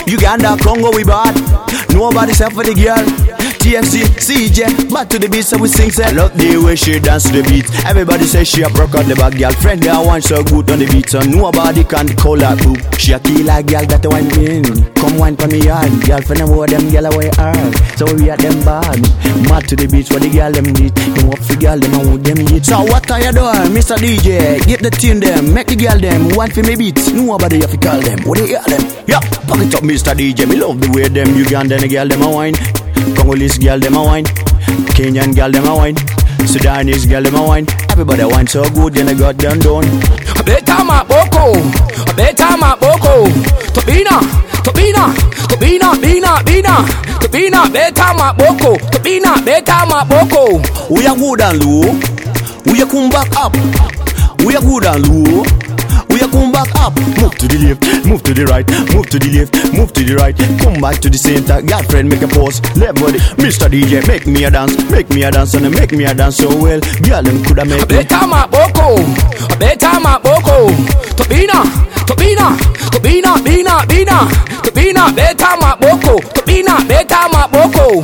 Uganda, Congo, we bad. Nobody self for the girl. TFC, CJ, back to the beat, so we sing. Say, love the way she dance to the beat. Everybody say she a broke out the back, girl. Friend, I want so good on the beat, so nobody can call her boo. She a killer girl that a wine in. Come wine for me hard, girl. Friend, I want them girl away hard. So we at them bad. Mad to the beat, what the girl them need. Come up for girl, them and want them eat. So what are you doing, Mr. DJ? Get the tune them, make the girl them wine for me beats. Nobody have to call them. What they hear them? Yeah, pack it up, Mr. DJ. Me love the way them Ugandan girl them a wine. Congolese girl them a wine, Kenyan girl them a wine, Sudanese girl them a wine. Everybody wine so good, then I got them done. Beta ma boko, beta ma boko. Tobina, Tobina, Tobina, Bina, Bina, Tobina, beta ma boko, Tobina, beta ma boko. We are good and low, we are come back up. We are good and low, we are come back up. Move to the left, move to the right, move to the left, move to the right. Come back to the center, girlfriend make a pause. Left body, Mr. DJ, make me a dance, and make me a dance so well. Girl, them coulda make me. Beta ma boko, beta ma boko. Tobina, Tobina, Tobina, Bina, Bina, Tobina, beta ma boko, Tobina, beta ma boko.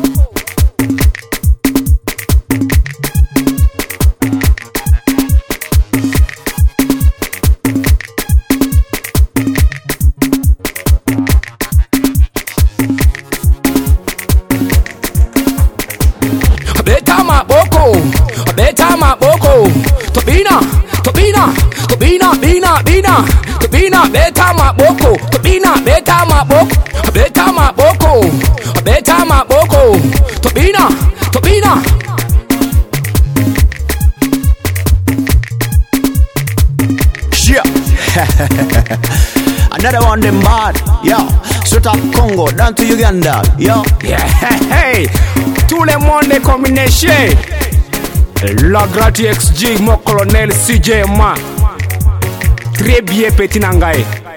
Beta ma boko, beta ma boko. Tobina, Tobina, Tobina, Bina, Bina, Tobina, beta ma boko, Tobina, beta ma boko, beta ma boko, beta ma boko. Tobina, Tobina. Yeah. Another one them bad, yo. Straight up Congo, down to Uganda, yo. Yeah, hey, tout le monde est combiné. La Grati XG, mon colonel CJ Ma. Très bien petit nangaye.